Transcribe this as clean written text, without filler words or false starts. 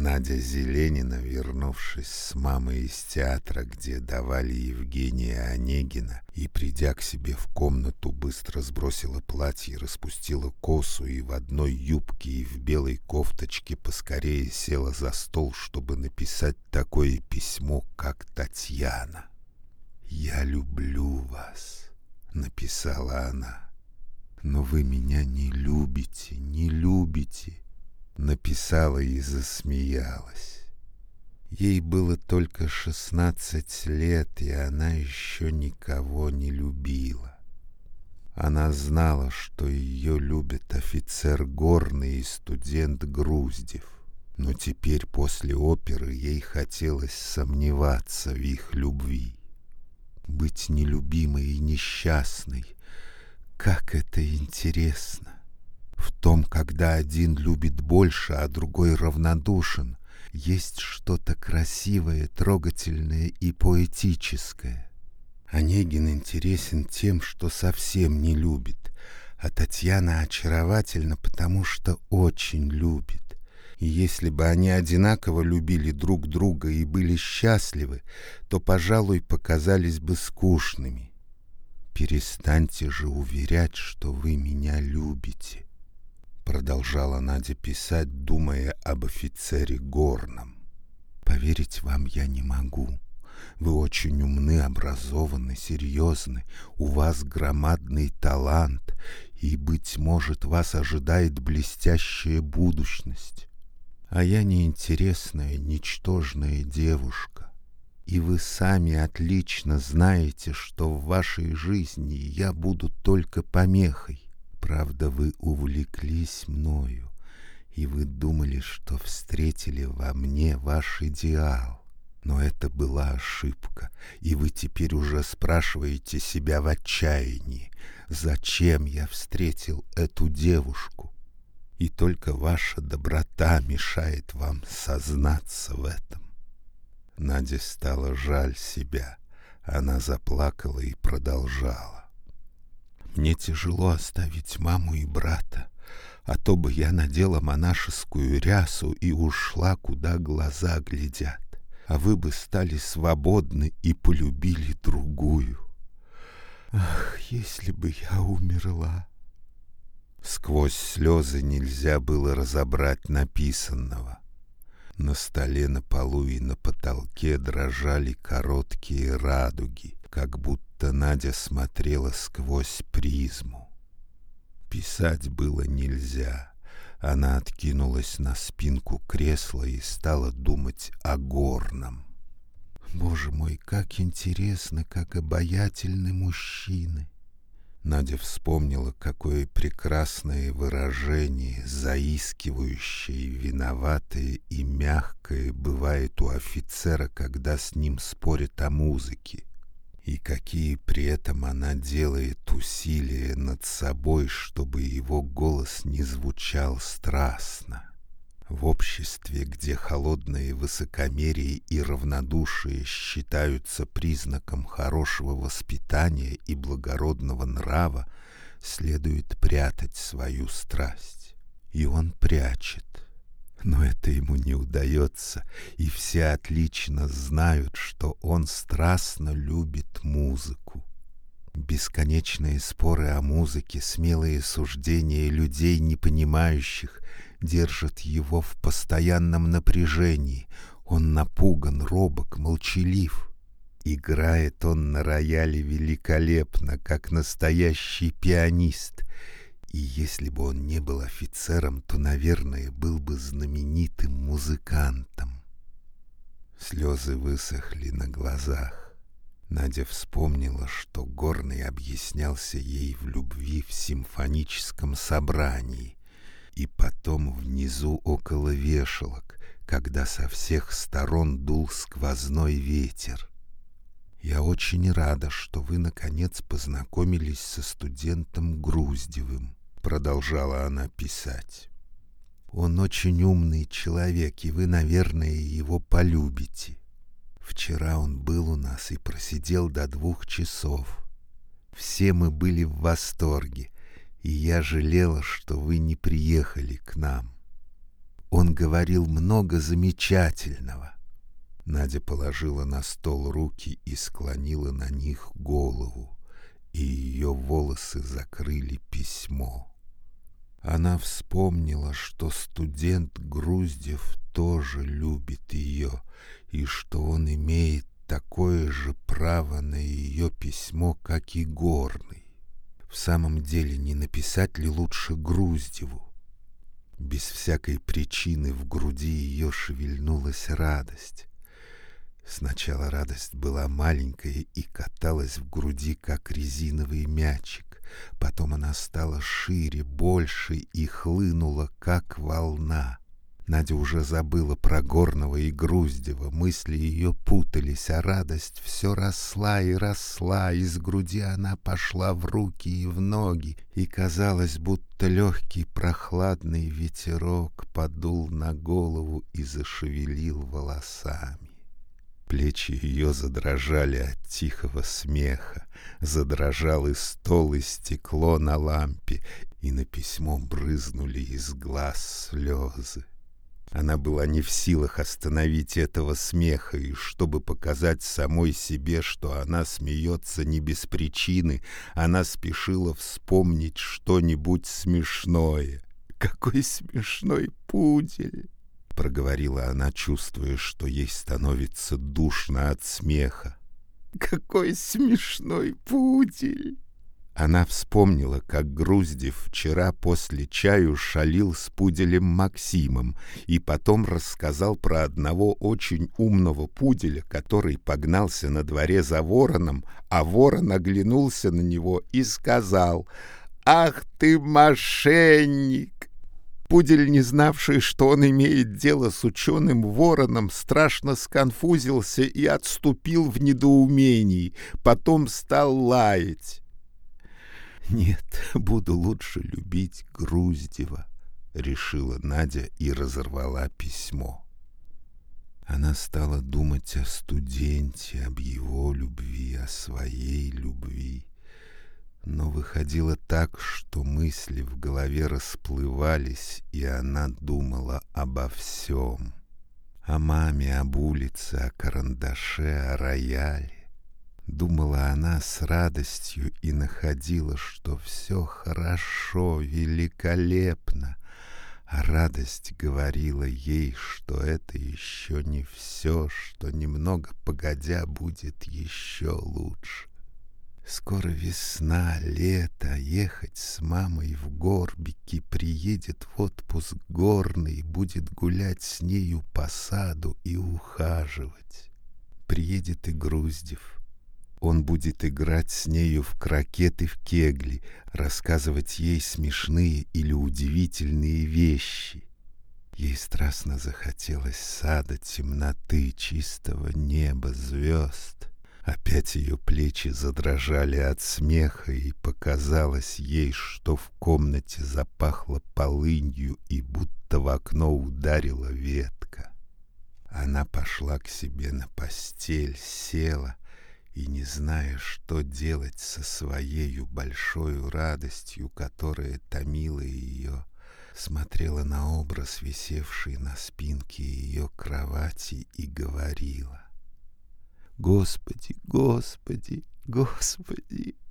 Надя Зеленина, вернувшись с мамой из театра, где давали Евгения Онегина, и, придя к себе в комнату, быстро сбросила платье, распустила косу и в одной юбке и в белой кофточке поскорее села за стол, чтобы написать такое письмо, как Татьяна. «Я люблю вас», — написала она. «Но вы меня не любите, не любите», — написала и засмеялась. Ей было только 16 лет, и она еще никого не любила. Она знала, что ее любит офицер Горный и студент Груздев, но теперь после оперы ей хотелось сомневаться в их любви. Быть нелюбимой и несчастной, как это интересно! В том, когда один любит больше, а другой равнодушен, есть что-то красивое, трогательное и поэтическое. Онегин интересен тем, что совсем не любит, а Татьяна очаровательна, потому что очень любит. И если бы они одинаково любили друг друга и были счастливы, то, пожалуй, показались бы скучными. «Перестаньте же уверять, что вы меня любите», — продолжала Надя писать, думая об офицере Горном. «Поверить вам я не могу. Вы очень умны, образованы, серьезны, у вас громадный талант, и, быть может, вас ожидает блестящая будущность. А я неинтересная, ничтожная девушка. И вы сами отлично знаете, что в вашей жизни я буду только помехой. Правда, вы увлеклись мною, и вы думали, что встретили во мне ваш идеал. Но это была ошибка, и вы теперь уже спрашиваете себя в отчаянии, зачем я встретил эту девушку? И только ваша доброта мешает вам сознаться в этом». Наде стало жаль себя. Она заплакала и продолжала. «Мне тяжело оставить маму и брата, а то бы я надела монашескую рясу и ушла, куда глаза глядят, а вы бы стали свободны и полюбили другую. Ах, если бы я умерла!» Сквозь слезы нельзя было разобрать написанного. На столе, на полу и на потолке дрожали короткие радуги, как будто Надя смотрела сквозь призму. Писать было нельзя. Она откинулась на спинку кресла и стала думать о Горном. «Боже мой, как интересно, как обаятельны мужчины!» Надя вспомнила, какое прекрасное выражение, заискивающее, виноватое и мягкое бывает у офицера, когда с ним спорят о музыке, и какие при этом она делает усилия над собой, чтобы его голос не звучал страстно. В обществе, где холодное высокомерие и равнодушие считаются признаком хорошего воспитания и благородного нрава, следует прятать свою страсть. И он прячет. Но это ему не удается, и все отлично знают, что он страстно любит музыку. Бесконечные споры о музыке, смелые суждения людей, не понимающих, держат его в постоянном напряжении. Он напуган, робок, молчалив. Играет он на рояле великолепно, как настоящий пианист. И если бы он не был офицером, то, наверное, был бы знаменитым музыкантом. Слезы высохли на глазах. Надя вспомнила, что Горный объяснялся ей в любви в симфоническом собрании, и потом внизу около вешалок, когда со всех сторон дул сквозной ветер. «Я очень рада, что вы, наконец, познакомились со студентом Груздевым», — продолжала она писать. «Он очень умный человек, и вы, наверное, его полюбите. Вчера он был у нас и просидел до 2 часов. Все мы были в восторге, и я жалела, что вы не приехали к нам. Он говорил много замечательного. Надя положила на стол руки и склонила на них голову, и ее волосы закрыли письмо. Она вспомнила, что студент Груздев тоже любит ее, и что он имеет такое же право на ее письмо, как и Горный. В самом деле, не написать ли лучше Груздеву? Без всякой причины в груди ее шевельнулась радость. Сначала радость была маленькая и каталась в груди, как резиновый мячик. Потом она стала шире, больше и хлынула, как волна. Надя уже забыла про Горного и Груздева, мысли ее путались, а радость все росла и росла, из груди она пошла в руки и в ноги, и казалось, будто легкий прохладный ветерок подул на голову и зашевелил волосами. Плечи ее задрожали от тихого смеха, задрожал и стол, и стекло на лампе, и на письмо брызнули из глаз слезы. Она была не в силах остановить этого смеха, и чтобы показать самой себе, что она смеется не без причины, она спешила вспомнить что-нибудь смешное. «Какой смешной пудель!» — проговорила она, чувствуя, что ей становится душно от смеха. «Какой смешной пудель!» Она вспомнила, как Груздев вчера после чаю шалил с пуделем Максимом и потом рассказал про одного очень умного пуделя, который погнался на дворе за вороном, а ворон оглянулся на него и сказал: «Ах ты, мошенник!» Пудель, не знавший, что он имеет дело с ученым вороном, страшно сконфузился и отступил в недоумении, потом стал лаять. «Нет, буду лучше любить Груздева», — решила Надя и разорвала письмо. Она стала думать о студенте, об его любви, о своей любви. Но выходило так, что мысли в голове расплывались, и она думала обо всем. О маме, об улице, о карандаше, о рояле. Думала она с радостью и находила, что все хорошо, великолепно. А радость говорила ей, что это еще не все, что немного погодя будет еще лучше. Скоро весна, лето, ехать с мамой в Горбики, приедет в отпуск Горный, будет гулять с нею по саду и ухаживать. Приедет и Груздев. Он будет играть с нею в крокет и в кегли, рассказывать ей смешные или удивительные вещи. Ей страстно захотелось сада, темноты, чистого неба, звезд. Опять ее плечи задрожали от смеха, и показалось ей, что в комнате запахло полынью и будто в окно ударила ветка. Она пошла к себе на постель, села и, не зная, что делать со своею большой радостью, которая томила ее, смотрела на образ, висевший на спинке ее кровати, и говорила: «Господи, Господи, Господи,